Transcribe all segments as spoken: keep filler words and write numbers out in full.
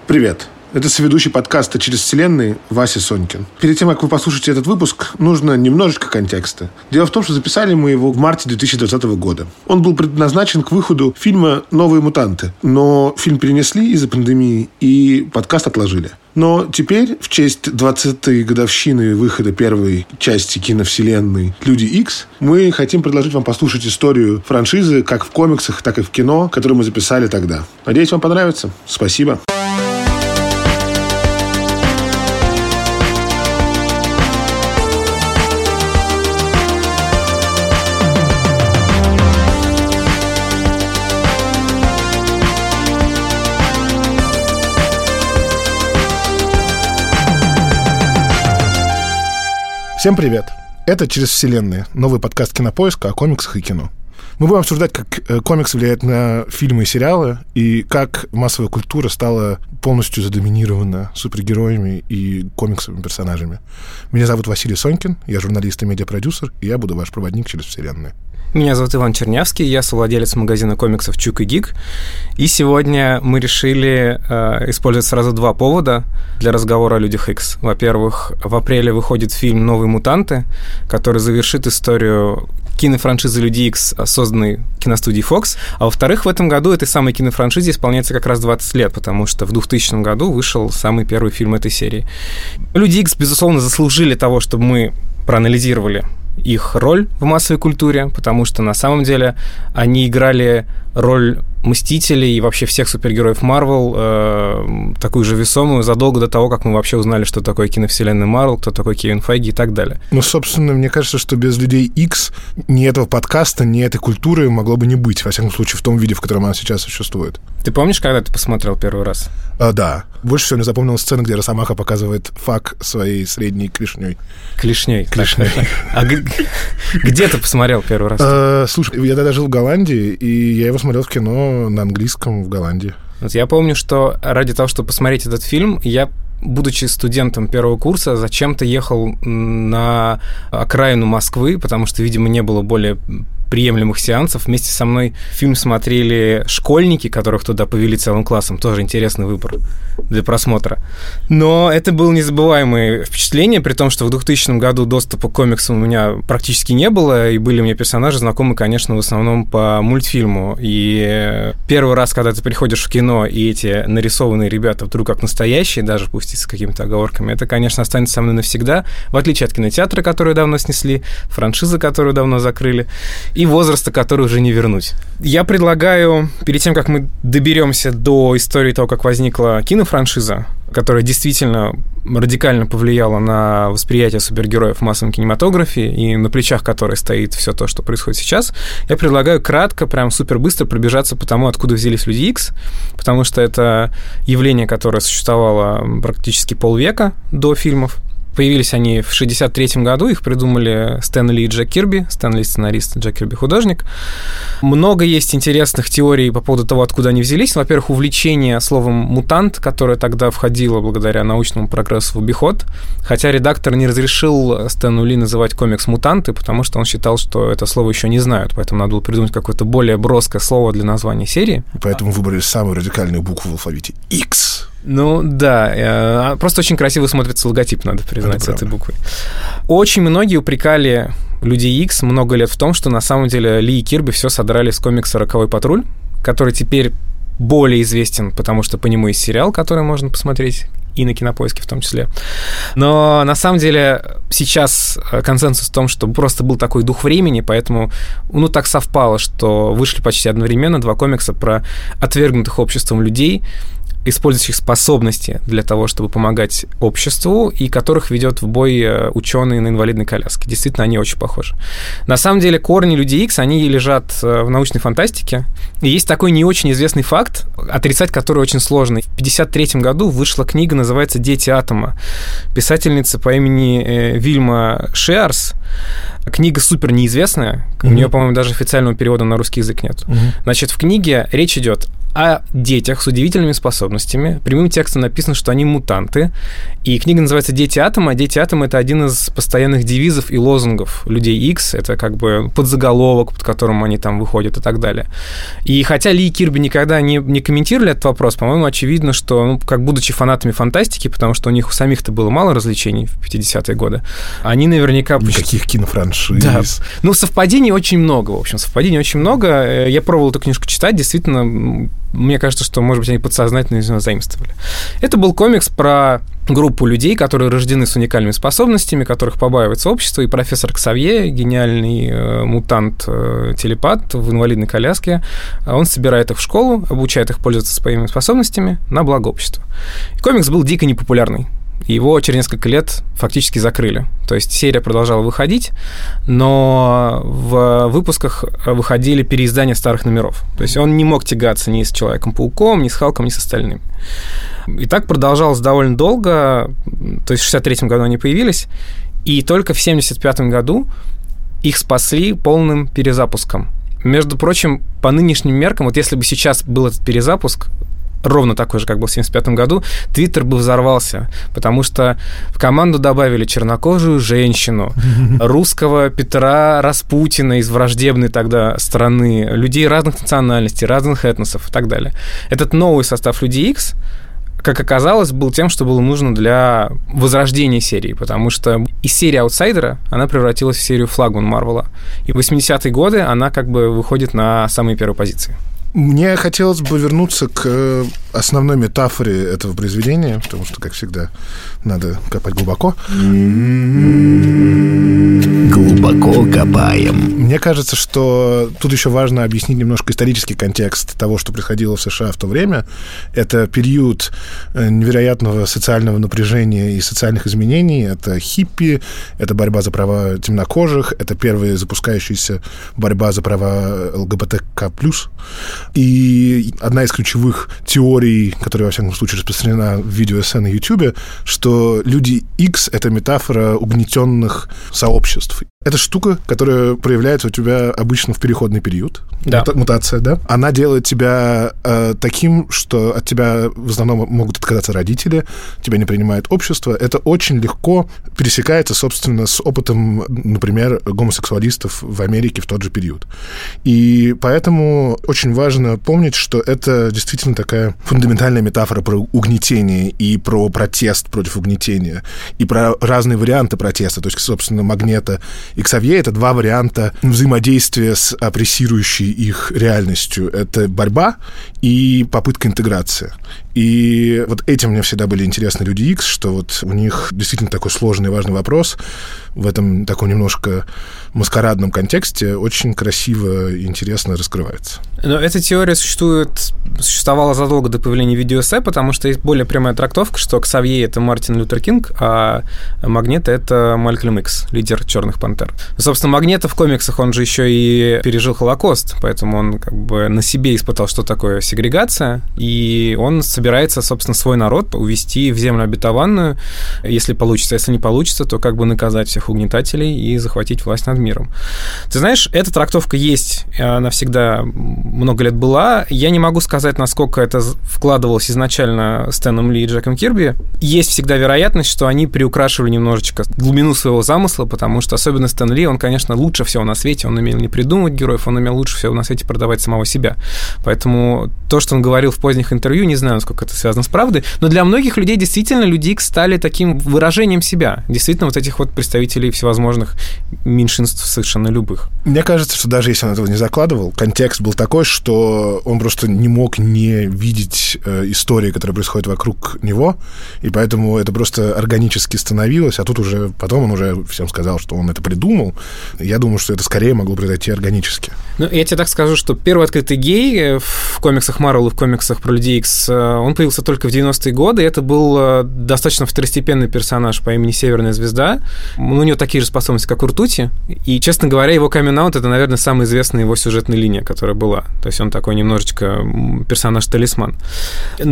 Привет. Это соведущий подкаста «Через вселенные» Вася Сонькин. Перед тем, как вы послушаете этот выпуск, нужно немножечко контекста. Дело в том, что записали мы его в марте две тысячи двадцатого года. Он был предназначен к выходу фильма «Новые мутанты». Но фильм перенесли из-за пандемии, и подкаст отложили. Но теперь, в честь двадцатой годовщины выхода первой части киновселенной «Люди Икс», мы хотим предложить вам послушать историю франшизы как в комиксах, так и в кино, которую мы записали тогда. Надеюсь, вам понравится. Спасибо. Всем привет! Это «Через вселенные», новый подкаст Кинопоиска о комиксах и кино. Мы будем обсуждать, как комиксы влияют на фильмы и сериалы, и как массовая культура стала полностью задоминирована супергероями и комиксовыми персонажами. Меня зовут Василий Сонькин, я журналист и медиапродюсер, и я буду ваш проводник через вселенные. Меня зовут Иван Чернявский, я совладелец магазина комиксов «Чук и Гик». И сегодня мы решили э, использовать сразу два повода для разговора о «Людях Икс». Во-первых, в апреле выходит фильм «Новые мутанты», который завершит историю кинофраншизы «Люди Икс», созданной киностудией Fox. А во-вторых, в этом году этой самой кинофраншизе исполняется как раз двадцать лет, потому что в двухтысячном году вышел самый первый фильм этой серии. «Люди Икс», безусловно, заслужили того, чтобы мы проанализировали их роль в массовой культуре, потому что на самом деле они играли роль Мстителей и вообще всех супергероев Марвел, э, такую же весомую, задолго до того, как мы вообще узнали, что такое киновселенная Марвел, кто такой Кевин Файги и так далее. Ну, собственно, мне кажется, что без «Людей Икс» ни этого подкаста, ни этой культуры могло бы не быть, во всяком случае, в том виде, в котором она сейчас существует. Ты помнишь, когда ты посмотрел первый раз? А, да. Больше всего мне запомнилась сцена, где Росомаха показывает фак своей средней клешней. Клешней. Клешней. А где ты посмотрел первый раз? Слушай, я тогда жил в Голландии, и я его смотрел в кино на английском в Голландии. Вот я помню, что ради того, чтобы посмотреть этот фильм, я, будучи студентом первого курса, зачем-то ехал на окраину Москвы, потому что, видимо, не было более приемлемых сеансов. Вместе со мной фильм смотрели школьники, которых туда повели целым классом. Тоже интересный выбор для просмотра. Но это было незабываемое впечатление, при том, что в двухтысячном году доступа к комиксам у меня практически не было, и были мне персонажи знакомы, конечно, в основном по мультфильму. И первый раз, когда ты приходишь в кино, и эти нарисованные ребята вдруг как настоящие, даже пусть и с какими-то оговорками, это, конечно, останется со мной навсегда, в отличие от кинотеатра, который давно снесли, франшизы, которую давно закрыли, и возраста, который уже не вернуть. Я предлагаю, перед тем, как мы доберемся до истории того, как возникла кинофраншиза, которая действительно радикально повлияла на восприятие супергероев в массовом кинематографе и на плечах которой стоит все то, что происходит сейчас, я предлагаю кратко, прям супер быстро пробежаться по тому, откуда взялись «Люди Икс», потому что это явление, которое существовало практически полвека до фильмов. Появились они в шестьдесят третьем году, их придумали Стэн Ли и Джек Кирби, Стэн Ли сценарист, Джек Кирби художник. Много есть интересных теорий по поводу того, откуда они взялись. Во-первых, увлечение словом «мутант», которое тогда входило благодаря научному прогрессу в обиход, хотя редактор не разрешил Стэну Ли называть комикс «Мутанты», потому что он считал, что это слово еще не знают, поэтому надо было придумать какое-то более броское слово для названия серии. Поэтому выбрали самую радикальную букву в алфавите — «Икс». Ну, да. Просто очень красиво смотрится логотип, надо признать, с этой буквой. Очень многие упрекали «Людей Икс» много лет в том, что на самом деле Ли и Кирби все содрали с комикса «Роковой патруль», который теперь более известен, потому что по нему есть сериал, который можно посмотреть, и на Кинопоиске в том числе. Но на самом деле сейчас консенсус в том, что просто был такой дух времени, поэтому ну, так совпало, что вышли почти одновременно два комикса про отвергнутых обществом людей, использующих способности для того, чтобы помогать обществу, и которых ведет в бой ученые на инвалидной коляске. Действительно, они очень похожи. На самом деле, корни «Людей Икс», они лежат в научной фантастике. И есть такой не очень известный факт, отрицать который очень сложно. В пятьдесят третьем году вышла книга, называется «Дети атома». Писательница по имени Вильма Шиарс. Книга супер неизвестная. Mm-hmm. У нее, по-моему, даже официального перевода на русский язык нет. Mm-hmm. Значит, в книге речь идет о детях с удивительными способностями, способностями. Прямым текстом написано, что они мутанты. И книга называется «Дети Атома». «Дети Атома» — это один из постоянных девизов и лозунгов Людей Икс. Это как бы подзаголовок, под которым они там выходят и так далее. И хотя Ли и Кирби никогда не, не комментировали этот вопрос, по-моему, очевидно, что, ну, как будучи фанатами фантастики, потому что у них у самих-то было мало развлечений в пятидесятые годы, они наверняка... Никаких кинофраншиз. Да. Ну, совпадений очень много, в общем, совпадений очень много. Я пробовал эту книжку читать, действительно, мне кажется, что, может быть, они подсознательно из него заимствовали. Это был комикс про группу людей, которые рождены с уникальными способностями, которых побаивается общество, и профессор Ксавье, гениальный э, мутант-телепат в инвалидной коляске, он собирает их в школу, обучает их пользоваться своими способностями на благо общества. И комикс был дико непопулярный. Его через несколько лет фактически закрыли. То есть серия продолжала выходить, но в выпусках выходили переиздания старых номеров. То есть он не мог тягаться ни с Человеком-пауком, ни с Халком, ни с остальными. И так продолжалось довольно долго. То есть в шестьдесят третьем году они появились, и только в семьдесят пятом году их спасли полным перезапуском. Между прочим, по нынешним меркам, вот если бы сейчас был этот перезапуск, ровно такой же, как был в семьдесят пятом году, Твиттер бы взорвался, потому что в команду добавили чернокожую женщину, русского Петра Распутина из враждебной тогда страны, людей разных национальностей, разных этносов и так далее. Этот новый состав Людей Икс, как оказалось, был тем, что было нужно для возрождения серии, потому что из серии «Аутсайдера» она превратилась в серию «Флагман» Марвела. И в восьмидесятые годы она как бы выходит на самые первые позиции. Мне хотелось бы вернуться к основной метафоре этого произведения, потому что, как всегда, надо копать глубоко. Глубоко копаем. Мне кажется, что тут еще важно объяснить немножко исторический контекст того, что происходило в США в то время. Это период невероятного социального напряжения и социальных изменений. Это хиппи, это борьба за права темнокожих, это первая запускающаяся борьба за права ЛГБТК+. И одна из ключевых теорий, которая, во всяком случае, распространена в видеоэссе на Ютубе, что Люди Икс — это метафора угнетенных сообществ. Это штука, которая проявляется у тебя обычно в переходный период. Да. Мутация, да? Она делает тебя э, таким, что от тебя в основном могут отказаться родители, тебя не принимает общество. Это очень легко пересекается, собственно, с опытом, например, гомосексуалистов в Америке в тот же период. И поэтому очень важно помнить, что это действительно такая фундаментальная метафора про угнетение и про протест против угнетения, и про разные варианты протеста. То есть, собственно, Магнето и Ксавье — это два варианта взаимодействия с опрессирующей их реальностью. Это борьба и попытка интеграции. И вот этим мне всегда были интересны Люди Икс, что вот у них действительно такой сложный и важный вопрос в этом таком немножко маскарадном контексте очень красиво и интересно раскрывается. Но эта теория существует, существовала задолго до появления видеоэссе, потому что есть более прямая трактовка, что Ксавье — это Мартин Лютер Кинг, а Магнето — это Малькольм Икс, лидер «Черных пантер». Собственно, Магнето в комиксах, он же еще и пережил Холокост, поэтому он как бы на себе испытал, что такое сегрегация, и он собирается, собственно, свой народ увести в землю обетованную, если получится. Если не получится, то как бы наказать всех угнетателей и захватить власть над миром. Ты знаешь, эта трактовка есть, она всегда много лет была. Я не могу сказать, насколько это вкладывалось изначально Стэном Ли и Джеком Кирби. Есть всегда вероятность, что они приукрашивали немножечко глубину своего замысла, потому что особенно Стэн Ли, он, конечно, лучше всего на свете, он умел не придумывать героев, он умел лучше всего на свете продавать самого себя. Поэтому то, что он говорил в поздних интервью, не знаю, насколько это связано с правдой, но для многих людей действительно Люди Икс стали таким выражением себя. Действительно, вот этих вот представителей всевозможных меньшинств, совершенно любых. Мне кажется, что даже если он этого не закладывал, контекст был такой, что он просто не мог не видеть э, истории, которые происходят вокруг него, и поэтому это просто органически становилось, а тут уже потом он уже всем сказал, что он это придумал. Я думаю, что это скорее могло произойти органически. Ну, я тебе так скажу, что первый открытый гей в комиксах Марвел и в комиксах про Людей Икс, он появился только в девяностые годы, и это был достаточно второстепенный персонаж по имени Северная Звезда. У него такие же способности, как у Ртути, и, честно говоря, его камин-аут — это, наверное, самая известная его сюжетная линия, которая была. То есть он такой немножечко персонаж-талисман. Но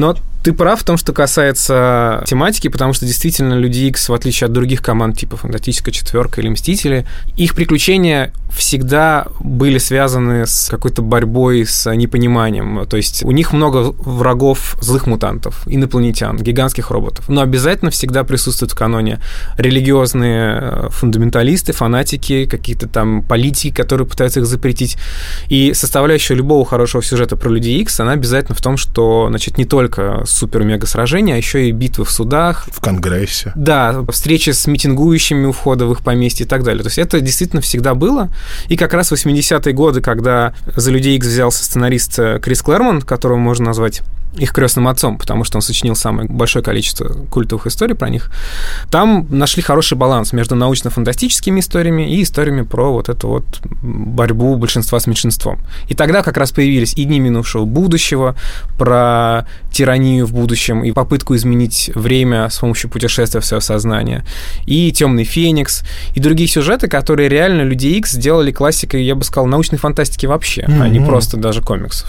Ты прав в том, что касается тематики, потому что действительно Люди Икс, в отличие от других команд типа Фантастическая четверка или Мстители, их приключения всегда были связаны с какой-то борьбой, с непониманием. То есть у них много врагов, злых мутантов, инопланетян, гигантских роботов. Но обязательно всегда присутствуют в каноне религиозные фундаменталисты, фанатики, какие-то там политики, которые пытаются их запретить. И составляющая любого хорошего сюжета про Людей Икс, она обязательно в том, что, значит, не только супер-мега-сражения, а еще и битвы в судах. В Конгрессе. Да, встречи с митингующими у входа в их поместье и так далее. То есть это действительно всегда было. И как раз в восьмидесятые годы, когда за Людей Икс взялся сценарист Крис Клэрмонт, которого можно назвать их крестным отцом, потому что он сочинил самое большое количество культовых историй про них, там нашли хороший баланс между научно-фантастическими историями и историями про вот эту вот борьбу большинства с меньшинством. И тогда как раз появились и «Дни минувшего будущего», про тиранию в будущем и попытку изменить время с помощью путешествия в свое сознание, и «Темный феникс», и другие сюжеты, которые реально Люди Икс сделали классикой, я бы сказал, научной фантастики вообще, mm-hmm. а не просто даже комиксов.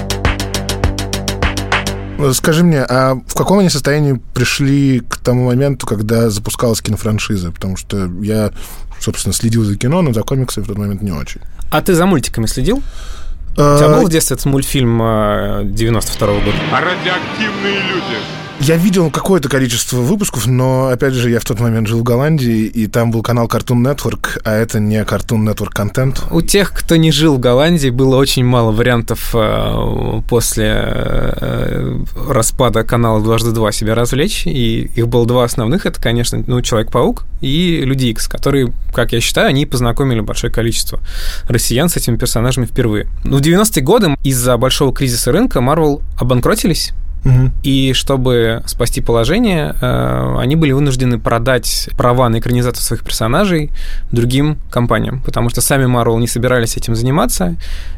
Скажи мне, а в каком они состоянии пришли к тому моменту, когда запускалась кинофраншиза? Потому что я, собственно, следил за кино, но за комиксы в тот момент не очень. А ты за мультиками следил? У тебя был в детстве этот мультфильм девяносто второго года? Радиоактивные люди. Я видел какое-то количество выпусков, но, опять же, я в тот момент жил в Голландии, и там был канал Cartoon Network, а это не Cartoon Network контент. У тех, кто не жил в Голландии, было очень мало вариантов после распада канала «Дважды два» себя развлечь, и их было два основных. Это, конечно, ну, «Человек-паук» и «Люди Икс», которые, как я считаю, они познакомили большое количество россиян с этими персонажами впервые. Но в девяностые годы из-за большого кризиса рынка Marvel обанкротились. Угу. И чтобы спасти положение, они были вынуждены продать права на экранизацию своих персонажей другим компаниям, потому что сами Marvel не собирались этим заниматься,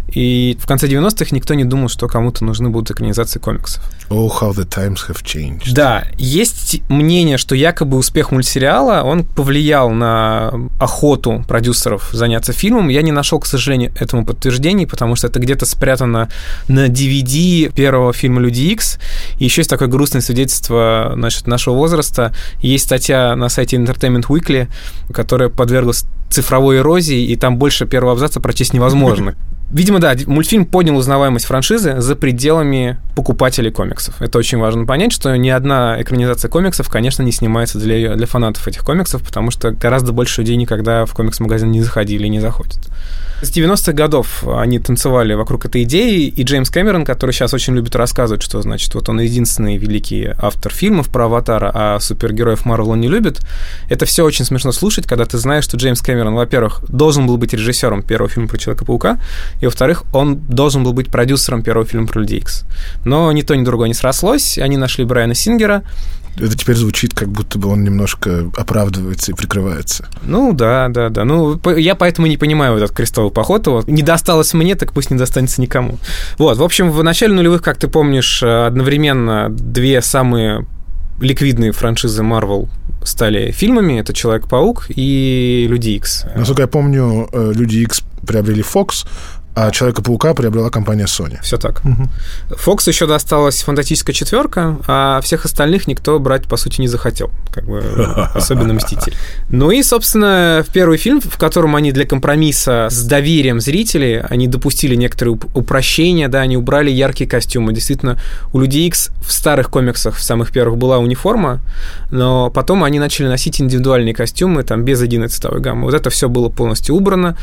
и в конце девяностых никто не думал, что кому-то нужны будут экранизации комиксов. Oh, how the times have changed. Да, есть мнение, что якобы успех мультсериала, он повлиял на охоту продюсеров заняться фильмом. Я не нашел, к сожалению, этому подтверждений, потому что это где-то спрятано на ди ви ди первого фильма «Люди Икс». И еще есть такое грустное свидетельство, значит, нашего возраста. Есть статья на сайте Entertainment Weekly, которая подверглась цифровой эрозии, и там больше первого абзаца прочесть невозможно. Видимо, да, мультфильм поднял узнаваемость франшизы за пределами покупателей комиксов. Это очень важно понять, что ни одна экранизация комиксов, конечно, не снимается для, для фанатов этих комиксов, потому что гораздо больше людей никогда в комикс-магазин не заходили и не заходят. С девяностых годов они танцевали вокруг этой идеи, и Джеймс Кэмерон, который сейчас очень любит рассказывать, что, значит, вот он единственный великий автор фильмов про Аватара, а супергероев Марвел он не любит, это все очень смешно слушать, когда ты знаешь, что Джеймс Кэмерон, во-первых, должен был быть режиссером первого фильма про Человека-паука, и, во-вторых, он должен был быть продюсером первого фильма про Людей Икс. Но ни то, ни другое не срослось, они нашли Брайана Сингера. Это теперь звучит, как будто бы он немножко оправдывается и прикрывается. Ну, да, да, да. Ну, я поэтому не понимаю этот крестовый поход. Вот. Не досталось мне, так пусть не достанется никому. Вот, в общем, в начале нулевых, как ты помнишь, одновременно две самые ликвидные франшизы Marvel стали фильмами. Это «Человек-паук» и «Люди Икс». Насколько я помню, «Люди Икс» приобрели Fox, а «Человека-паука» приобрела компания Sony. Все так. Угу. Fox еще досталась «Фантастическая четверка», а всех остальных никто брать, по сути, не захотел. Как бы, особенно «Мстители». Ну и, собственно, в первый фильм, в котором они для компромисса с доверием зрителей, они допустили некоторые упрощения, да, они убрали яркие костюмы. Действительно, у Людей Икс в старых комиксах, в самых первых, была униформа, но потом они начали носить индивидуальные костюмы, там, без единой цветовой гаммы. Вот это все было полностью убрано.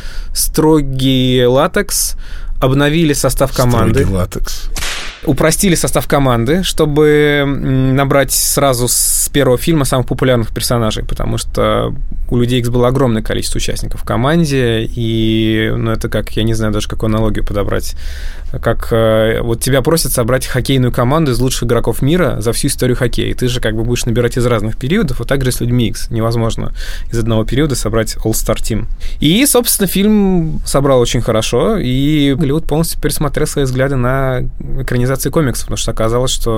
Строгий латекс, обновили состав команды. Строгий латекс. Упростили состав команды, чтобы набрать сразу с первого фильма самых популярных персонажей, потому что у Людей Икс было огромное количество участников в команде, и, ну, это как, я не знаю даже, какую аналогию подобрать, как вот тебя просят собрать хоккейную команду из лучших игроков мира за всю историю хоккея, и ты же как бы будешь набирать из разных периодов, вот так же с Людьми Икс. Невозможно из одного периода собрать All-Star Team. И, собственно, фильм собрал очень хорошо, и Голливуд полностью пересмотрел свои взгляды на экранизацию комиксов, потому что оказалось, что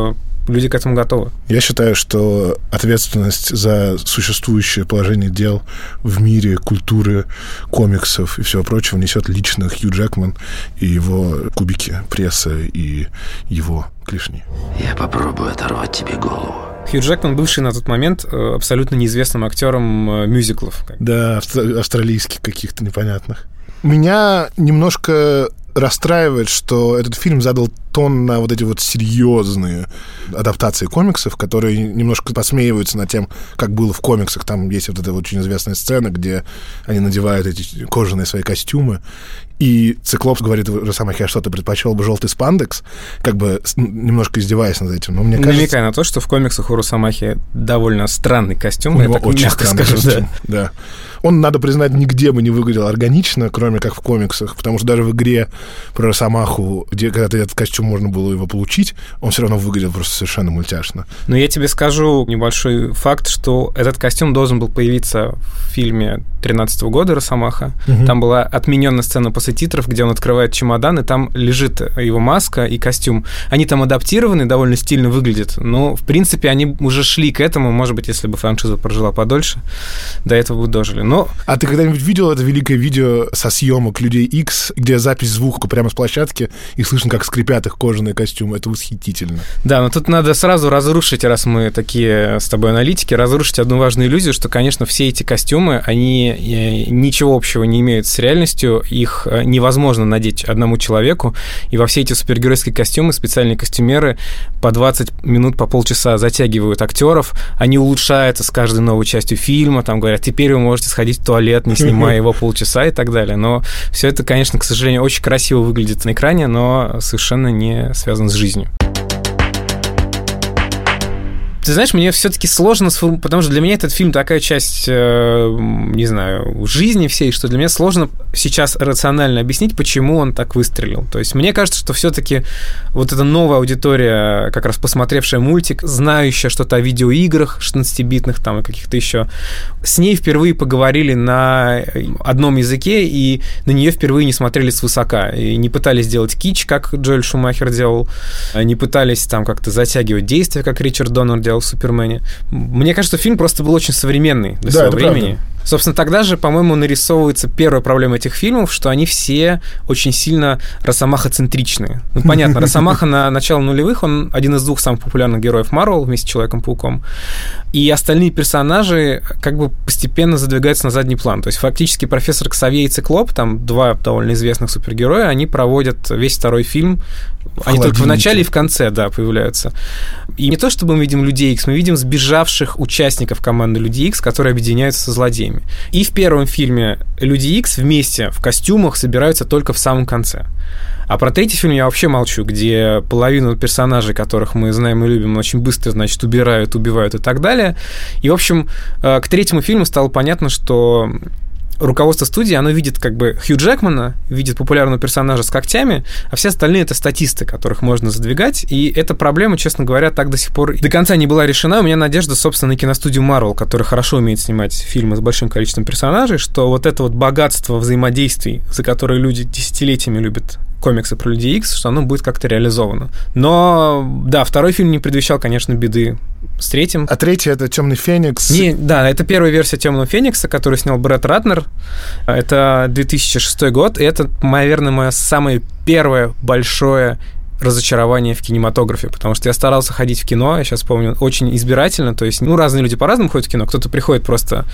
люди к этому готовы. Я считаю, что ответственность за существующее положение дел в мире культуры, комиксов и всего прочего несет лично Хью Джекман и его кубики пресса и его клешни. Я попробую оторвать тебе голову. Хью Джекман, бывший на тот момент абсолютно неизвестным актером мюзиклов. Да, австралийских каких-то непонятных. Меня немножко расстраивает, что этот фильм задал тон на вот эти вот серьезные адаптации комиксов, которые немножко посмеиваются над тем, как было в комиксах. Там есть вот эта очень известная сцена, где они надевают эти кожаные свои костюмы, и Циклопс говорит Росомахе: а что, ты предпочел бы желтый спандекс? Как бы немножко издеваясь над этим. Но мне кажется... Намекая на то, что в комиксах у Росомахи довольно странный костюм. У него очень странный костюм, да. да. Он, надо признать, нигде бы не выглядел органично, кроме как в комиксах, потому что даже в игре про Росомаху, где когда-то этот костюм можно было его получить, он все равно выглядел просто совершенно мультяшно. Но я тебе скажу небольшой факт, что этот костюм должен был появиться в фильме тринадцатого года «Росомаха». Угу. Там была отменена сцена после титров, где он открывает чемодан, и там лежит его маска и костюм. Они там адаптированы, довольно стильно выглядят, но, в принципе, они уже шли к этому. Может быть, если бы франшиза прожила подольше, до этого бы дожили. Но... А ты когда-нибудь видел это великое видео со съемок Людей Икс, где запись звука прямо с площадки, и слышно, как скрипят их кожаные костюмы? Это восхитительно. Да, но тут надо сразу разрушить, раз мы такие с тобой аналитики, разрушить одну важную иллюзию, что, конечно, все эти костюмы, они ничего общего не имеют с реальностью, их невозможно надеть одному человеку, и во все эти супергеройские костюмы специальные костюмеры по двадцать минут, по полчаса затягивают актеров, они улучшаются с каждой новой частью фильма, там говорят: теперь вы можете сходить в туалет, не снимая его полчаса и так далее. Но все это, конечно, к сожалению, очень красиво выглядит на экране, но совершенно не связано с жизнью. Ты знаешь, мне все-таки сложно, потому что для меня этот фильм такая часть, э, не знаю, жизни всей, что для меня сложно сейчас рационально объяснить, почему он так выстрелил. То есть мне кажется, что все-таки вот эта новая аудитория, как раз посмотревшая мультик, знающая что-то о видеоиграх шестнадцатибитных там и каких-то еще, с ней впервые поговорили на одном языке, и на нее впервые не смотрели свысока, и не пытались сделать кич, как Джоэль Шумахер делал, не пытались там как-то затягивать действия, как Ричард Доннер делал в «Супермене». Мне кажется, фильм просто был очень современный для да, своего времени. Правда. Собственно, тогда же, по-моему, нарисовывается первая проблема этих фильмов, что они все очень сильно росомахоцентричные. Ну, понятно, Росомаха на начало нулевых, он один из двух самых популярных героев Марвел вместе с Человеком-пауком. И остальные персонажи как бы постепенно задвигаются на задний план. То есть фактически профессор Ксавье и Циклоп, там два довольно известных супергероя, они проводят весь второй фильм. Они только в начале и в конце, да, появляются. И не то, чтобы мы видим Людей Икс, мы видим сбежавших участников команды Людей Икс, которые объединяются со злодеями. И в первом фильме Люди Икс вместе в костюмах собираются только в самом конце. А про третий фильм я вообще молчу, где половину персонажей, которых мы знаем и любим, очень быстро, значит, убирают, убивают и так далее. И, в общем, к третьему фильму стало понятно, что руководство студии, оно видит как бы Хью Джекмана, видит популярного персонажа с когтями, а все остальные — это статисты, которых можно задвигать, и эта проблема, честно говоря, так до сих пор до конца не была решена. У меня надежда, собственно, на киностудию Marvel, которая хорошо умеет снимать фильмы с большим количеством персонажей, что вот это вот богатство взаимодействий, за которое люди десятилетиями любят комиксы про Людей Икс, что оно будет как-то реализовано. Но, да, второй фильм не предвещал, конечно, беды с третьим. А третий — это «Темный Феникс». Не, да, это первая версия «Темного Феникса», которую снял Брэд Ратнер. Это две тысячи шестой год, и это, наверное, мое самое первое большое разочарование в кинематографе, потому что я старался ходить в кино, я сейчас помню, очень избирательно, то есть, ну, разные люди по-разному ходят в кино, кто-то приходит просто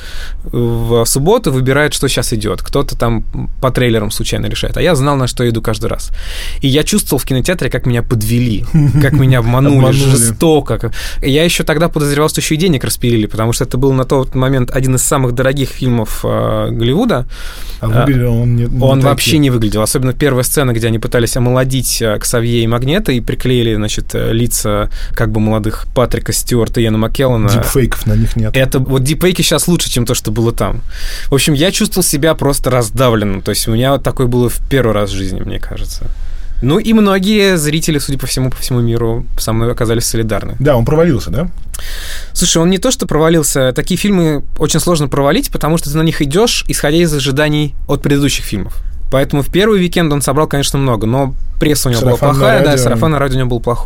в субботу, выбирает, что сейчас идет, кто-то там по трейлерам случайно решает, а я знал, на что иду каждый раз. И я чувствовал в кинотеатре, как меня подвели, как меня обманули, жестоко. Я еще тогда подозревал, что еще и денег распилили, потому что это был на тот момент один из самых дорогих фильмов Голливуда. А выглядел он не... Он вообще не выглядел, особенно первая сцена, где они пытались омолодить Ксавье и Магнета и приклеили, значит, лица как бы молодых Патрика Стюарта и Иэна Маккеллана. Дипфейков на них нет. Это вот дипфейки сейчас лучше, чем то, что было там. В общем, я чувствовал себя просто раздавленным. То есть у меня вот такое было в первый раз в жизни, мне кажется. Ну и многие зрители, судя по всему, по всему миру со мной оказались солидарны. Да, он провалился, да? Слушай, он не то, что провалился. Такие фильмы очень сложно провалить, потому что ты на них идешь, исходя из ожиданий от предыдущих фильмов. Поэтому в первый уикенд он собрал, конечно, много, но пресса у него была плохая, да, сарафанное радио у него было плохое.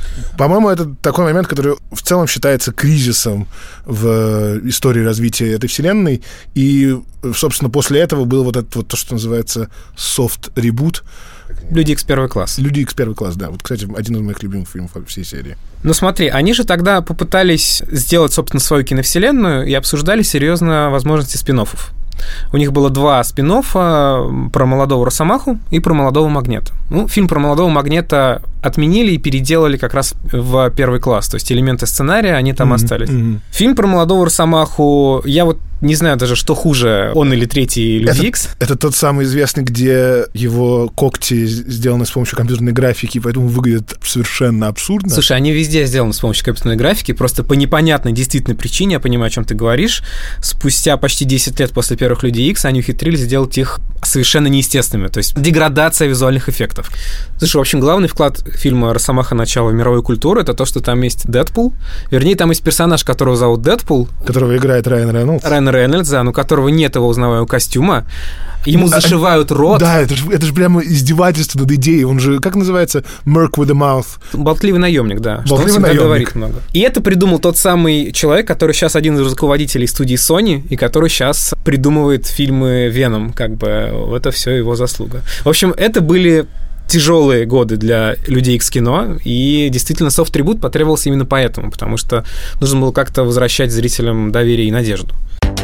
По-моему, это такой момент, который в целом считается кризисом в истории развития этой вселенной. И, собственно, после этого был вот это вот то, что называется soft-ребут. Люди Икс первый класс. Люди Икс первый класс, да. Вот, кстати, один из моих любимых фильмов во всей серии. Ну смотри, они же тогда попытались сделать, собственно, свою киновселенную и обсуждали серьезно возможности спин-оффов. У них было два спин-оффа про молодого Росомаху и про молодого Магнета. Ну, фильм про молодого Магнета отменили и переделали как раз в первый класс. То есть элементы сценария, они там mm-hmm. остались. Mm-hmm. Фильм про молодого Росомаху, я вот не знаю даже, что хуже, он или третий Люди Икс. Это тот самый известный, где его когти сделаны с помощью компьютерной графики, поэтому выглядят совершенно абсурдно. Слушай, они везде сделаны с помощью компьютерной графики, просто по непонятной действительно причине, я понимаю, о чем ты говоришь, спустя почти десять лет после первых Людей Икс они ухитрились сделать их совершенно неестественными, то есть деградация визуальных эффектов. Слушай, в общем, главный вклад фильма «Росомаха. Начало в мировой культуры» — это то, что там есть Дэдпул, вернее, там есть персонаж, которого зовут Дэдпул. Которого играет Райан Рейнольдс. Райан Рейнольдса, но у которого нет его узнаваемого костюма. Ему зашивают рот. Да, это же это ж прямо издевательство над идеей. Он же, как называется? Merc with a mouth. Болтливый наемник, да. Болтливый что он наемник. Говорит много. И это придумал тот самый человек, который сейчас один из руководителей студии Sony, и который сейчас придумывает фильмы Веном. Как бы это все его заслуга. В общем, это были тяжелые годы для Людей Икс кино, и действительно софт-трибут потребовался именно поэтому, потому что нужно было как-то возвращать зрителям доверие и надежду.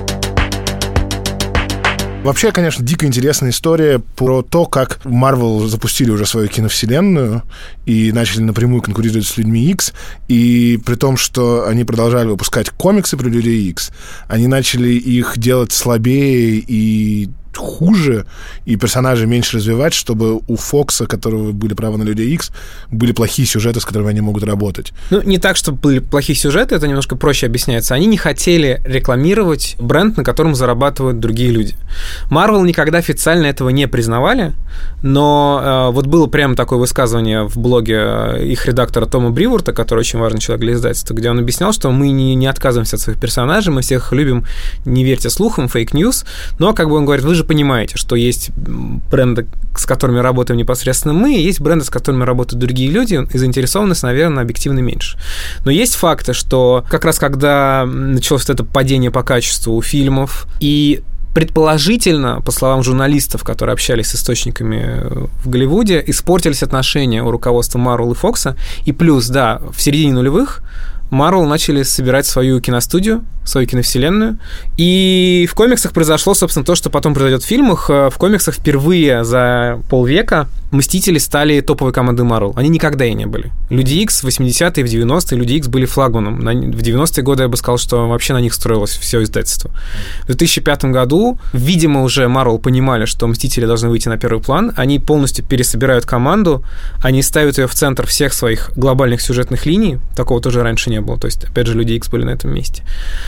Вообще, конечно, дико интересная история про то, как Marvel запустили уже свою киновселенную и начали напрямую конкурировать с Людьми Икс, и при том, что они продолжали выпускать комиксы про Людей Икс, они начали их делать слабее и хуже, и персонажей меньше развивать, чтобы у Фокса, у которого были права на Людей Икс, были плохие сюжеты, с которыми они могут работать. Ну, не так, чтобы были плохие сюжеты, это немножко проще объясняется. Они не хотели рекламировать бренд, на котором зарабатывают другие люди. Marvel никогда официально этого не признавали, но э, вот было прямо такое высказывание в блоге их редактора Тома Бриворта, который очень важный человек для издательства, где он объяснял, что мы не, не отказываемся от своих персонажей, мы всех любим, не верьте слухам, фейк-ньюс, но, как бы он говорит, вы же понимаете, что есть бренды, с которыми работаем непосредственно мы, и есть бренды, с которыми работают другие люди, и заинтересованность, наверное, объективно меньше. Но есть факты, что как раз когда началось вот это падение по качеству фильмов, и предположительно, по словам журналистов, которые общались с источниками в Голливуде, испортились отношения у руководства Marvel и Fox, и плюс, да, в середине нулевых Marvel начали собирать свою киностудию, свою киновселенную, и в комиксах произошло, собственно, то, что потом произойдет в фильмах. В комиксах впервые за полвека Мстители стали топовой командой Marvel. Они никогда и не были. Люди Икс в восьмидесятые, в девяностые Люди Икс были флагманом. В девяностые годы я бы сказал, что вообще на них строилось все издательство. В две тысячи пятом году, видимо, уже Marvel понимали, что Мстители должны выйти на первый план. Они полностью пересобирают команду, они ставят ее в центр всех своих глобальных сюжетных линий. Такого тоже раньше не было. То есть, опять же, Люди Икс были на этом месте.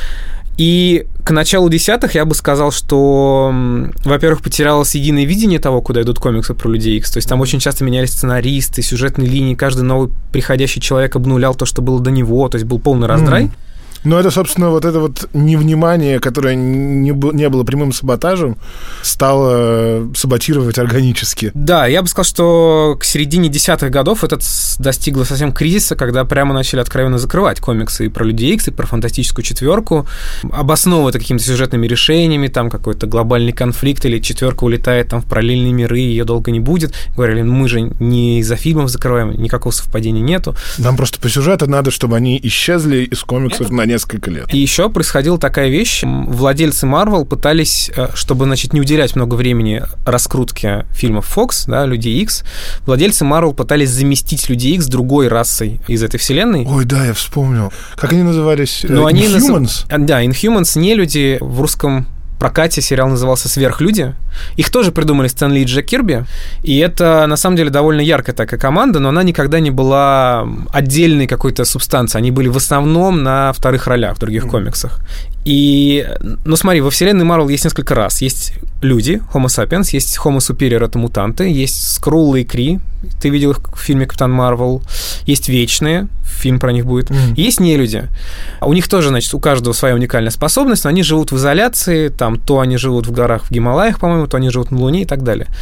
И к началу десятых я бы сказал, что, во-первых, потерялось единое видение того, куда идут комиксы про Людей Икс. То есть там очень часто менялись сценаристы, сюжетные линии, каждый новый приходящий человек обнулял то, что было до него, то есть был полный раздрай. Mm. Но это, собственно, вот это вот невнимание, которое не, б- не было прямым саботажем, стало саботировать органически. Да, я бы сказал, что к середине десятых годов это достигло совсем кризиса, когда прямо начали откровенно закрывать комиксы и про Людей Икс, и про Фантастическую четверку, обосновывая это какими-то сюжетными решениями, там какой-то глобальный конфликт, или четверка улетает там в параллельные миры, ее долго не будет. Говорили, мы же не из-за фильмов закрываем, никакого совпадения нету. Нам просто по сюжету надо, чтобы они исчезли из комиксов это... на несколько лет. И еще происходила такая вещь. Владельцы Marvel пытались, чтобы, значит, не уделять много времени раскрутке фильмов Fox, да, Людей Икс, владельцы Marvel пытались заместить Людей Икс другой расой из этой вселенной. Ой, да, я вспомнил. Как они назывались? Ну, они Inhumans? Наз... Да, Inhumans, не люди. В русском прокате сериал назывался «Сверхлюди». Их тоже придумали Стэн Ли и Джек Кирби, и это, на самом деле, довольно яркая такая команда, но она никогда не была отдельной какой-то субстанцией. Они были в основном на вторых ролях в других mm. комиксах. И, ну смотри, во вселенной Marvel есть несколько рас. Есть люди, Homo sapiens, есть Homo superior, это мутанты, есть Скруллы и Кри, ты видел их в фильме «Капитан Марвел», есть Вечные, фильм про них будет, mm. есть нелюди. У них тоже, значит, у каждого своя уникальная способность, но они живут в изоляции, там, то они живут в горах в Гималаях, по-моему, то они живут на Луне и так далее.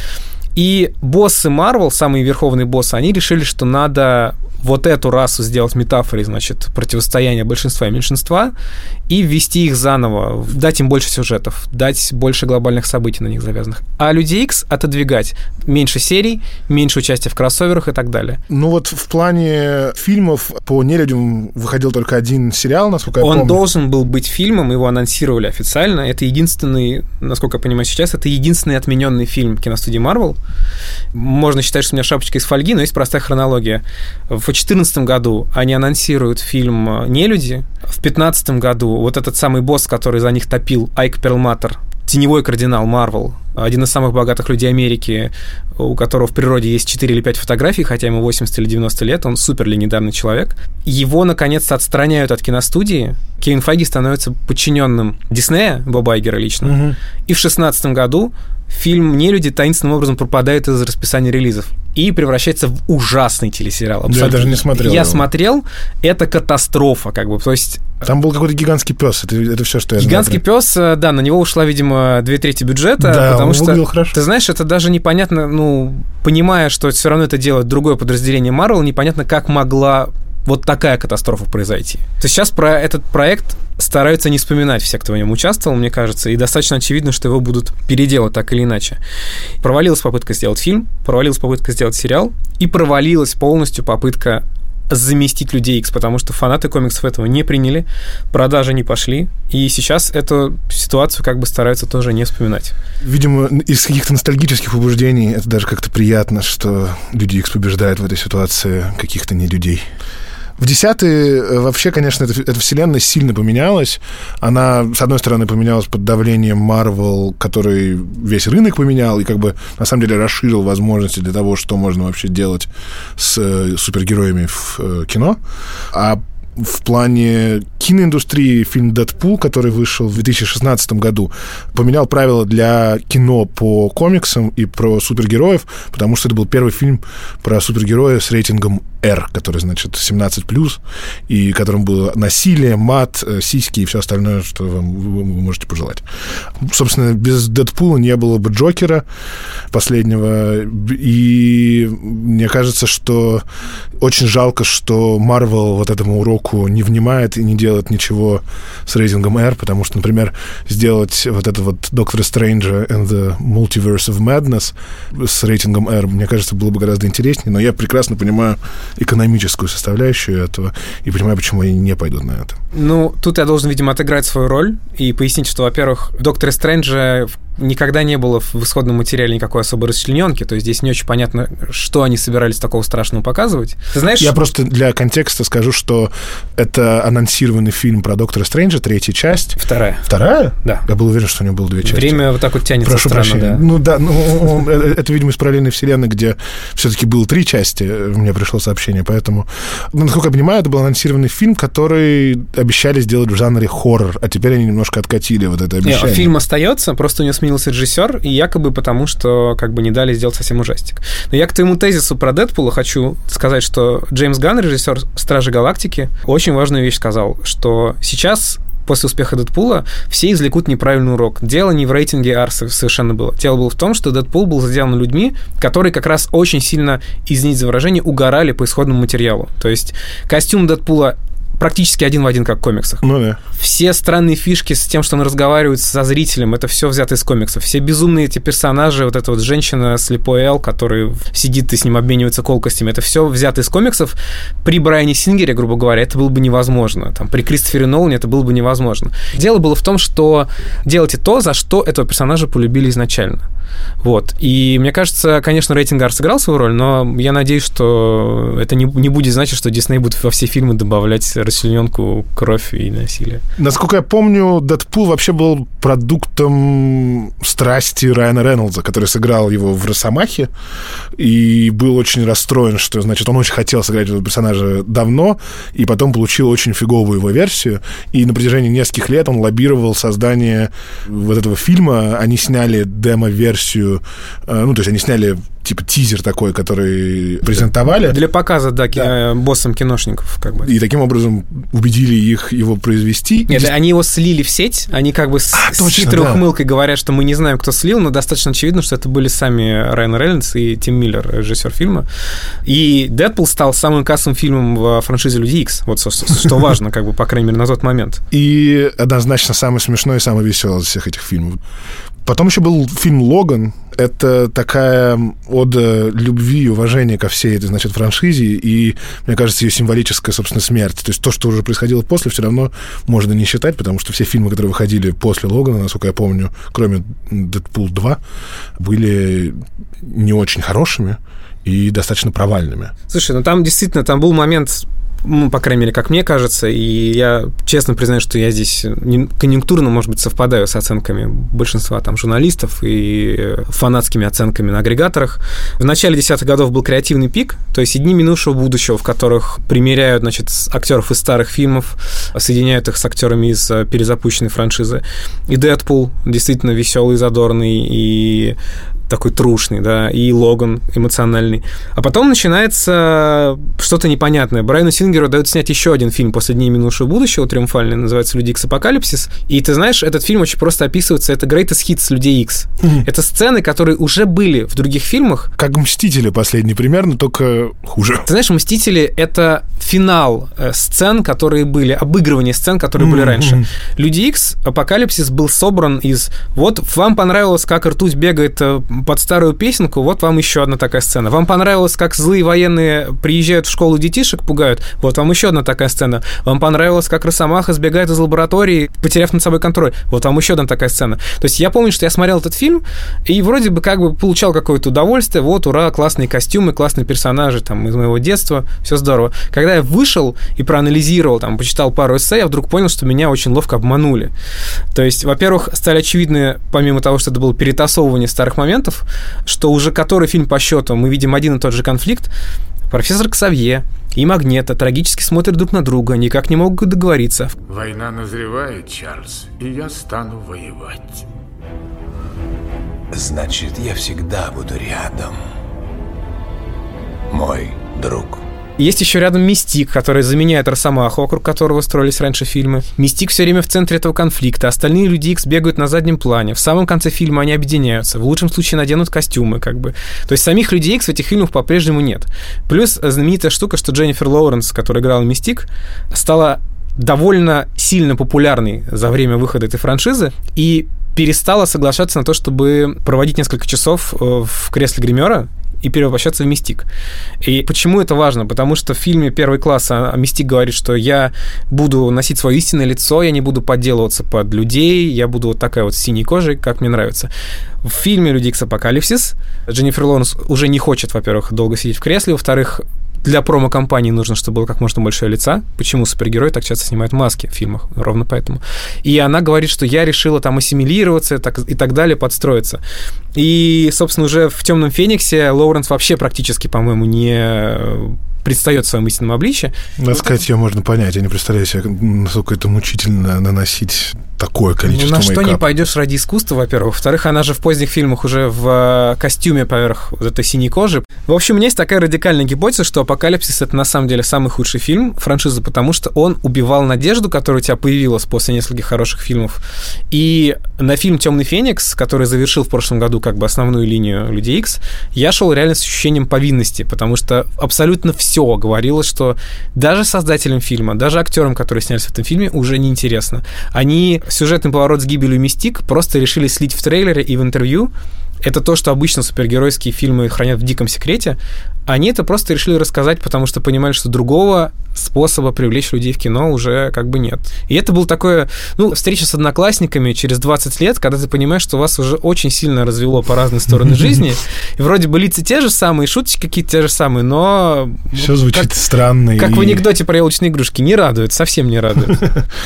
И боссы Marvel, самые верховные боссы, они решили, что надо вот эту расу сделать метафорой, значит, противостояния большинства и меньшинства, и ввести их заново, дать им больше сюжетов, дать больше глобальных событий на них завязанных. А Люди Икс отодвигать. Меньше серий, меньше участия в кроссоверах и так далее. Ну вот в плане фильмов по нелюдям выходил только один сериал, насколько я Он помню. Он должен был быть фильмом, его анонсировали официально. Это единственный, насколько я понимаю сейчас, это единственный отмененный фильм киностудии Marvel. Можно считать, что у меня шапочка из фольги, но есть простая хронология. В две тысячи четырнадцатом году они анонсируют фильм «Нелюди». В две тысячи пятнадцатом году вот этот самый босс, который за них топил, Айк Перлматтер, теневой кардинал Marvel, один из самых богатых людей Америки, у которого в природе есть четыре или пять фотографий, хотя ему восемьдесят или девяносто лет, он супер легендарный человек. Его, наконец-то, отстраняют от киностудии. Кевин Файги становится подчиненным Диснея, Боба Айгера лично. Угу. И в шестнадцатом году фильм «Нелюди» таинственным образом пропадает из расписания релизов и превращается в ужасный телесериал. Абсолютно. Я даже не смотрел. Я его. смотрел, это катастрофа, как бы, то есть... Там был какой-то гигантский пес, это, это все, что я знаю. Гигантский пес, да, на него ушла, видимо, две трети бюджета, да, потому он что, выглядел хорошо. Ты знаешь, это даже непонятно, ну, понимая, что все равно это делает другое подразделение Marvel, непонятно, как могла вот такая катастрофа произойти. То есть сейчас про этот проект стараются не вспоминать все, кто в нем участвовал, мне кажется, и достаточно очевидно, что его будут переделать так или иначе. Провалилась попытка сделать фильм, провалилась попытка сделать сериал, и провалилась полностью попытка заместить Людей Икс, потому что фанаты комиксов этого не приняли, продажи не пошли, и сейчас эту ситуацию как бы стараются тоже не вспоминать. Видимо, из каких-то ностальгических побуждений это даже как-то приятно, что Люди Икс побеждают в этой ситуации каких-то не людей. В десятые вообще, конечно, эта, эта вселенная сильно поменялась. Она, с одной стороны, поменялась под давлением Marvel, который весь рынок поменял и как бы, на самом деле, расширил возможности для того, что можно вообще делать с э, супергероями в э, кино. А в плане киноиндустрии фильм «Дэдпул», который вышел в две тысячи шестнадцатом году, поменял правила для кино по комиксам и про супергероев, потому что это был первый фильм про супергероя с рейтингом R, который, значит, семнадцать плюс, и которым было насилие, мат, сиськи и все остальное, что вам, вы, вы можете пожелать. Собственно, без «Дэдпула» не было бы Джокера последнего, и мне кажется, что очень жалко, что Marvel вот этому уроку не внимает и не делает ничего с рейтингом R, потому что, например, сделать вот это вот Доктора Стрэнджа and the Multiverse of Madness с рейтингом R, мне кажется, было бы гораздо интереснее, но я прекрасно понимаю экономическую составляющую этого и понимаю, почему они не пойдут на это. Ну, тут я должен, видимо, отыграть свою роль и пояснить, что, во-первых, Доктора Стрэнджа никогда не было в исходном материале никакой особой расчлененки, то есть здесь не очень понятно, что они собирались такого страшного показывать. Ты знаешь... Я просто для контекста скажу, что это анонсированный фильм про Доктора Стрэнджа, третья часть. Вторая. Вторая? Да. Я был уверен, что у него было две части. Время вот так вот тянется. Прошу странно, прощения. Да. Ну да, ну, это, видимо, из параллельной вселенной, где все-таки было три части, мне пришло сообщение, поэтому... Насколько я понимаю, это был анонсированный фильм, который обещали сделать в жанре хоррор, а теперь они немножко откатили вот это обещание. Нет, фильм остается, просто у него сменился режиссер, и якобы потому, что как бы не дали сделать совсем ужастик. Но я к твоему тезису про Дэдпула хочу сказать, что Джеймс Ганн, режиссер «Стражи Галактики», очень важную вещь сказал, что сейчас, после успеха Дэдпула, все извлекут неправильный урок. Дело не в рейтинге R совершенно было. Дело было в том, что Дэдпул был сделан людьми, которые как раз очень сильно, извините за выражение, угорали по исходному материалу. То есть костюм Дэдпула практически один в один, как в комиксах. Ну да. Все странные фишки с тем, что он разговаривает со зрителем, это все взято из комиксов. Все безумные эти персонажи, вот эта вот женщина, слепой Эл, который сидит и с ним обменивается колкостями, это все взято из комиксов. При Брайане Сингере, грубо говоря, это было бы невозможно. Там, при Кристофере Нолане это было бы невозможно. Дело было в том, что делайте то, за что этого персонажа полюбили изначально. Вот. И мне кажется, конечно, рейтинг R сыграл свою роль, но я надеюсь, что это не, не будет значить, что Дисней будет во все фильмы добавлять расчлененку, кровь и насилие. Насколько я помню, Дэдпул вообще был продуктом страсти Райана Рейнольдса, который сыграл его в «Росомахе», и был очень расстроен, что, значит, он очень хотел сыграть этого персонажа давно, и потом получил очень фиговую его версию, и на протяжении нескольких лет он лоббировал создание вот этого фильма. Они сняли демо-версию, ну, то есть они сняли типа тизер такой, который презентовали. Для показа, да, да. боссам киношников, как бы. И таким образом убедили их его произвести. Нет, и... они его слили в сеть, они как бы с, а, с хитрой да. ухмылкой говорят, что мы не знаем, кто слил, но достаточно очевидно, что это были сами Райан Рейнольдс и Тим Миллер, режиссер фильма. И «Дэдпул» стал самым кассовым фильмом в франшизе «Люди Икс», вот что, что важно, как бы, по крайней мере, на тот момент. И однозначно самый смешной и самый веселый из всех этих фильмов. Потом еще был фильм «Логан». Это такая ода любви и уважения ко всей этой, значит, франшизе, и, мне кажется, ее символическая, собственно, смерть. То есть то, что уже происходило после, все равно можно не считать, потому что все фильмы, которые выходили после «Логана», насколько я помню, кроме «Дэдпул два», были не очень хорошими и достаточно провальными. Слушай, ну там действительно, там был момент... Ну, по крайней мере, как мне кажется, и я честно признаю, что я здесь конъюнктурно, может быть, совпадаю с оценками большинства там журналистов и фанатскими оценками на агрегаторах. В начале десятых годов был креативный пик, то есть дни минувшего будущего, в которых примеряют, значит, актеров из старых фильмов, соединяют их с актерами из перезапущенной франшизы. И «Дэдпул» действительно веселый, задорный и такой трушный, да, и «Логан» эмоциональный. А потом начинается что-то непонятное. Брайану Сингеру дают снять еще один фильм после дней минувшего будущего, триумфальный, называется «Люди Икс Апокалипсис». И ты знаешь, этот фильм очень просто описывается, это greatest hits Людей Икс. Mm-hmm. Это сцены, которые уже были в других фильмах. Как «Мстители» последний примерно, только хуже. Ты знаешь, «Мстители» — это финал э, сцен, которые были, обыгрывание сцен, которые mm-hmm. были раньше. «Люди Икс Апокалипсис» был собран из вот вам понравилось, как ртуть бегает под старую песенку, вот вам еще одна такая сцена. Вам понравилось, как злые военные приезжают в школу детишек, пугают, вот вам еще одна такая сцена. Вам понравилось, как Росомаха сбегает из лаборатории, потеряв над собой контроль, вот вам еще одна такая сцена. То есть я помню, что я смотрел этот фильм и вроде бы как бы получал какое-то удовольствие, вот, ура, классные костюмы, классные персонажи там из моего детства, все здорово. Когда я вышел и проанализировал, там, почитал пару эссе, я вдруг понял, что меня очень ловко обманули. То есть, во-первых, стали очевидны, помимо того, что это было перетасовывание старых моментов, что уже который фильм по счету мы видим один и тот же конфликт. Профессор Ксавье и Магнето трагически смотрят друг на друга, никак не могут договориться. Война назревает, Чарльз, и я стану воевать. Значит, я всегда буду рядом, мой друг. Есть еще рядом Мистик, который заменяет Росомаху, вокруг которого строились раньше фильмы. Мистик все время в центре этого конфликта. Остальные Люди Икс бегают на заднем плане. В самом конце фильма они объединяются. В лучшем случае наденут костюмы, как бы. То есть самих Людей Икс в этих фильмах по-прежнему нет. Плюс знаменитая штука, что Дженнифер Лоуренс, которая играла Мистик, стала довольно сильно популярной за время выхода этой франшизы и перестала соглашаться на то, чтобы проводить несколько часов в кресле гримера и перевоплощаться в Мистик. И почему это важно? Потому что в фильме «Первый класс» Мистик говорит, что я буду носить свое истинное лицо, я не буду подделываться под людей, я буду вот такая вот с синей кожей, как мне нравится. В фильме «Люди Икс Апокалипсис» Дженнифер Лоуренс уже не хочет, во-первых, долго сидеть в кресле, во-вторых, для промо-компании нужно, чтобы было как можно больше лица. Почему супергерои так часто снимают маски в фильмах? Ровно поэтому. И она говорит, что я решила там ассимилироваться так, и так далее, подстроиться. И, собственно, уже в «Темном Фениксе» Лоуренс вообще практически, по-моему, не предстает в своем истинном обличье. Надо сказать, ее можно понять. Я не представляю себе, насколько это мучительно наносить такое количество мейкапа. Ну, на мейкап. что не пойдешь ради искусства, во-первых. Во-вторых, она же в поздних фильмах уже в костюме поверх вот этой синей кожи. В общем, у меня есть такая радикальная гипотеза, что «Апокалипсис» — это на самом деле самый худший фильм франшизы, потому что он убивал надежду, которая у тебя появилась после нескольких хороших фильмов. И на фильм «Темный Феникс», который завершил в прошлом году как бы основную линию Людей Икс, я шел реально с ощущением повинности, потому что абсолютно все говорилось, что даже создателям фильма, даже актерам, которые снялись в этом фильме, уже неинтересно. Они сюжетный поворот с гибелью Мистик просто решили слить в трейлере и в интервью. Это то, что обычно супергеройские фильмы хранят в диком секрете. Они это просто решили рассказать, потому что понимали, что другого способа привлечь людей в кино уже как бы нет. И это был такое, ну, встреча с одноклассниками через двадцать лет, когда ты понимаешь, что вас уже очень сильно развело по разные стороны жизни. И вроде бы лица те же самые, шуточки какие-то те же самые, но... Все звучит как, странно. Как и... в анекдоте про елочные игрушки. Не радует, совсем не радует.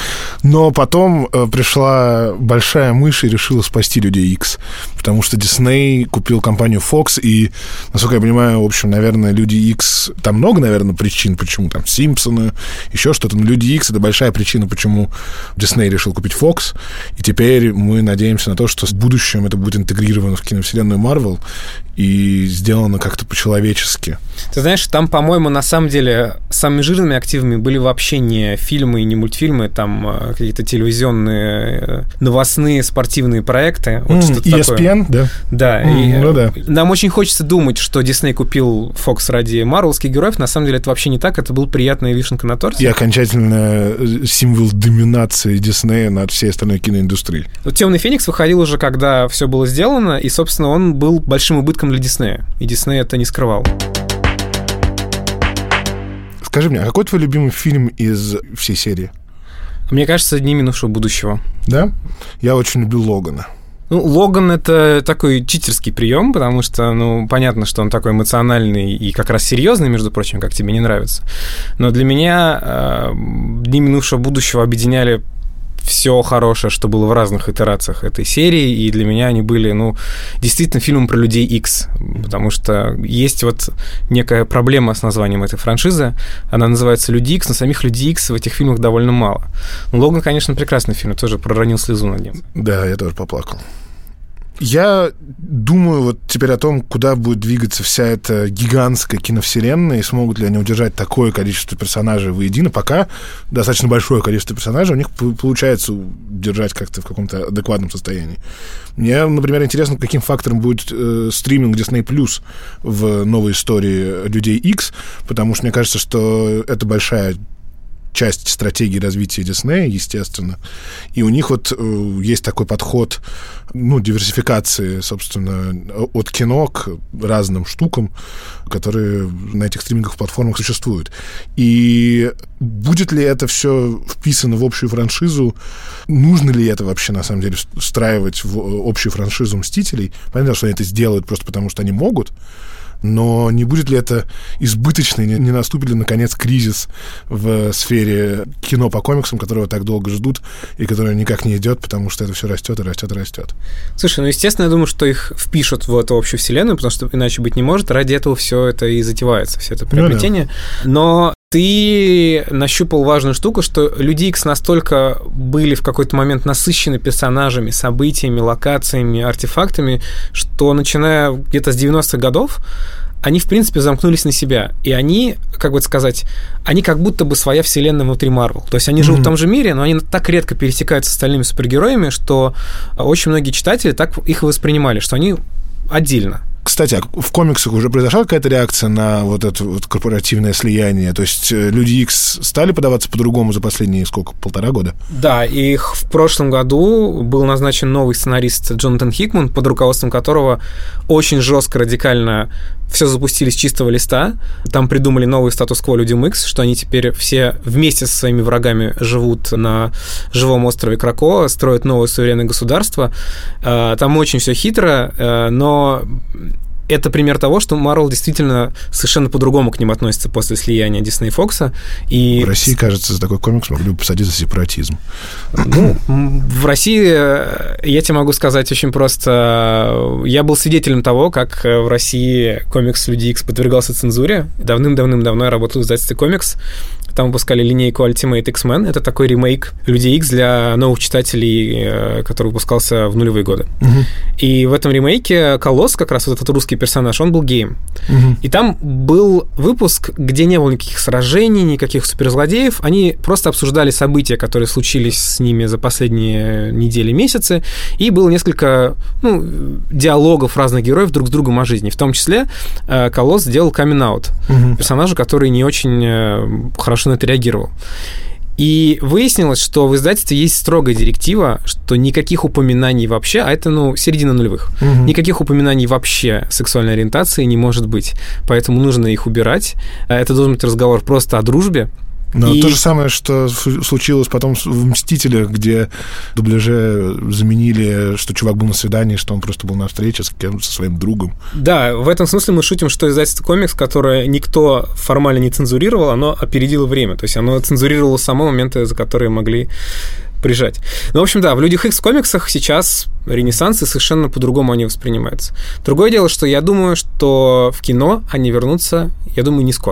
Но потом пришла большая мышь и решила спасти Людей Икс, потому что Дисней купил компанию Fox, и, насколько я понимаю, в общем, наверное, Люди Икс... Там много, наверное, причин, почему там Симпсоны, собственную, еще что-то. Но Люди Икс — это большая причина, почему Дисней решил купить Fox, и теперь мы надеемся на то, что в будущем это будет интегрировано в киновселенную Marvel и сделано как-то по-человечески. Ты знаешь, там, по-моему, на самом деле самыми жирными активами были вообще не фильмы и не мультфильмы, там какие-то телевизионные, новостные, спортивные проекты. Вот Mm, и эс пи эн, такое. да? Да. Mm, и ну, да. Нам очень хочется думать, что Дисней купил Fox ради марвелских героев. На самом деле это вообще не так. Это был приятная вишенка на торте. И окончательно символ доминации Диснея над всей остальной киноиндустрией. Вот «Темный Феникс» выходил уже, когда все было сделано, и, собственно, он был большим убытком для Диснея. И Дисней это не скрывал. Скажи мне, а какой твой любимый фильм из всей серии? Мне кажется, «Дни минувшего будущего». Да? Я очень люблю «Логана». Ну, Логан — это такой читерский прием, потому что, ну, понятно, что он такой эмоциональный и как раз серьезный, между прочим, как тебе не нравится. Но для меня э, «Дни минувшего будущего» объединяли все хорошее, что было в разных итерациях этой серии, и для меня они были, ну, действительно фильмом про Людей Икс, потому что есть вот некая проблема с названием этой франшизы, она называется Люди Икс, но самих Людей Икс в этих фильмах довольно мало. Но Логан, конечно, прекрасный фильм, я тоже проронил слезу над ним. Да, я тоже поплакал. Я думаю вот теперь о том, куда будет двигаться вся эта гигантская киновселенная, и смогут ли они удержать такое количество персонажей воедино. Пока достаточно большое количество персонажей у них получается держать как-то в каком-то адекватном состоянии. Мне, например, интересно, каким фактором будет э, стриминг Disney Plus в новой истории Людей Икс, потому что мне кажется, что это большая часть стратегии развития Диснея, естественно. И у них вот э, есть такой подход, ну, диверсификации, собственно, от кино к разным штукам, которые на этих стриминговых платформах существуют. И будет ли это все вписано в общую франшизу? Нужно ли это вообще, на самом деле, встраивать в общую франшизу «Мстителей»? Понятно, что они это сделают просто потому, что они могут, но не будет ли это избыточно, не наступит ли, наконец, кризис в сфере кино по комиксам, которого так долго ждут и который никак не идет, потому что это все растет и растет и растет? Слушай, ну, естественно, я думаю, что их впишут в эту общую вселенную, потому что иначе быть не может. Ради этого все это и затевается, все это приобретение. Ну, да. Но ты нащупал важную штуку, что Люди Икс настолько были в какой-то момент насыщены персонажами, событиями, локациями, артефактами, что, начиная где-то с девяностых годов, они, в принципе, замкнулись на себя. И они, как бы сказать, они как будто бы своя вселенная внутри Марвел. То есть они mm-hmm. живут в том же мире, но они так редко пересекаются с остальными супергероями, что очень многие читатели так их воспринимали, что они отдельно. Кстати, а в комиксах уже произошла какая-то реакция на вот это вот корпоративное слияние? То есть Люди Икс стали подаваться по-другому за последние, сколько, полтора года? Да, и в прошлом году был назначен новый сценарист Джонатан Хикман, под руководством которого очень жестко, радикально все запустили с чистого листа. Там придумали новый статус-кво Людям Икс, что они теперь все вместе со своими врагами живут на живом острове Кракоа, строят новое суверенное государство. Там очень все хитро, но это пример того, что Marvel действительно совершенно по-другому к ним относится после слияния Disney и Fox. И... В России, кажется, за такой комикс могли бы посадить за сепаратизм. Ну, в России, я тебе могу сказать очень просто, я был свидетелем того, как в России комикс Люди Икс подвергался цензуре. Давным-давным-давно я работал в издательстве «Комикс». Там выпускали линейку Ultimate X-Men. Это такой ремейк Людей Икс для новых читателей, который выпускался в нулевые годы. Uh-huh. И в этом ремейке Колосс, как раз вот этот русский персонаж, он был геем. Uh-huh. И там был выпуск, где не было никаких сражений, никаких суперзлодеев. Они просто обсуждали события, которые случились с ними за последние недели, месяцы. И было несколько, ну, диалогов разных героев друг с другом о жизни. В том числе Колосс сделал камин-аут uh-huh. персонажу, который не очень хорошо на это реагировал. И выяснилось, что в издательстве есть строгая директива, что никаких упоминаний вообще, а это, ну, середина нулевых, угу. никаких упоминаний вообще сексуальной ориентации не может быть. Поэтому нужно их убирать. Это должен быть разговор просто о дружбе. Но и... то же самое, что случилось потом в «Мстителях», где в дубляже заменили, что чувак был на свидании, что он просто был на встрече с кем-то, со своим другом. Да, в этом смысле мы шутим, что издательство «Комикс», которое никто формально не цензурировал, оно опередило время. То есть оно цензурировало само моменты, за которые могли прижать. Ну, в общем, да, в «Людях Икс» комиксах сейчас ренессанс, и совершенно по-другому они воспринимаются. Другое дело, что я думаю, что в кино они вернутся, я думаю, не скоро.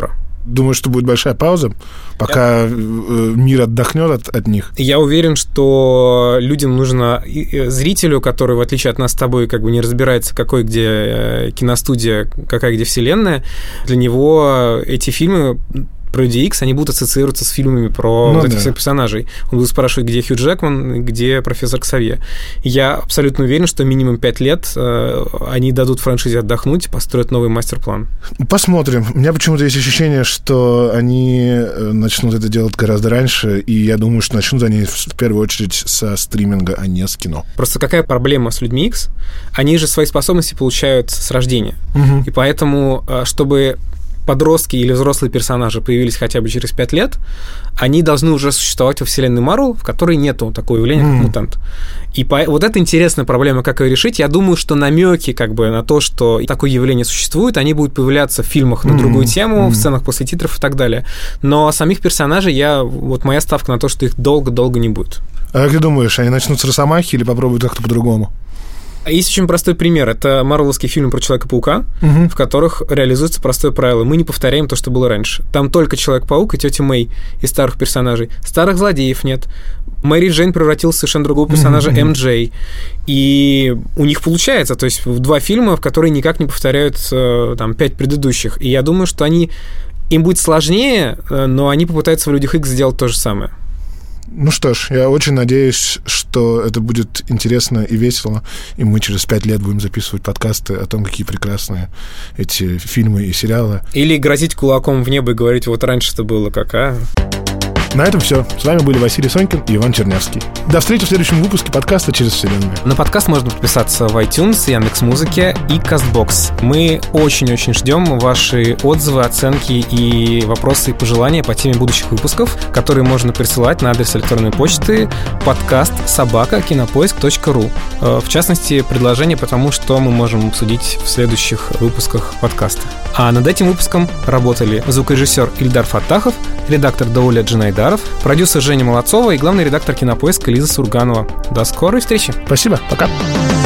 думаешь, что будет большая пауза, пока Я... мир отдохнет от, от них? Я уверен, что людям нужно, зрителю, который, в отличие от нас с тобой, как бы не разбирается, какой где киностудия, какая где вселенная, для него эти фильмы про Люди Икс, они будут ассоциироваться с фильмами про ну, вот этих да. всех персонажей. Он будет спрашивать, где Хью Джекман, где профессор Ксавье. Я абсолютно уверен, что минимум пять лет э, они дадут франшизе отдохнуть и построят новый мастер-план. Посмотрим. У меня почему-то есть ощущение, что они начнут это делать гораздо раньше, и я думаю, что начнут они в первую очередь со стриминга, а не с кино. Просто какая проблема с Людьми Икс? Они же свои способности получают с рождения. Угу. И поэтому, чтобы подростки или взрослые персонажи появились хотя бы через пять лет, они должны уже существовать во вселенной Марвел, в которой нету такого явления, как mm. мутант. И по... вот это интересная проблема, как ее решить. Я думаю, что намеки как бы на то, что такое явление существует, они будут появляться в фильмах на mm. другую тему, mm. в сценах после титров и так далее. Но самих персонажей, я... вот моя ставка на то, что их долго-долго не будет. А как ты думаешь, они начнут с Росомахи или попробуют как-то по-другому? Есть очень простой пример. Это марвеловские фильмы про Человека-паука, угу. в которых реализуется простое правило. Мы не повторяем то, что было раньше. Там только Человек-паук и тетя Мэй из старых персонажей. Старых злодеев нет. Мэри Джейн превратилась в совершенно другого персонажа, угу. эм джей. И у них получается. То есть два фильма, в которые никак не повторяют там, пять предыдущих. И я думаю, что они... им будет сложнее, но они попытаются в «Людях Икс» сделать то же самое. Ну что ж, я очень надеюсь, что это будет интересно и весело, и мы через пять лет будем записывать подкасты о том, какие прекрасные эти фильмы и сериалы. Или грозить кулаком в небо и говорить, вот раньше-то было как, а? На этом все. С вами были Василий Сонькин и Иван Чернявский. До встречи в следующем выпуске подкаста «Через вселенную». На подкаст можно подписаться в iTunes, Яндекс.Музыке и Castbox. Мы очень-очень ждем ваши отзывы, оценки и вопросы и пожелания по теме будущих выпусков, которые можно присылать на адрес электронной почты подкаст собака кинопоиск точка ру. В частности, предложения по тому, что мы можем обсудить в следующих выпусках подкаста. А над этим выпуском работали звукорежиссер Ильдар Фаттахов, редактор Дауля Джинайдаров, продюсер Женя Молодцова и главный редактор «Кинопоиска» Лиза Сурганова. До скорой встречи. Спасибо. Пока.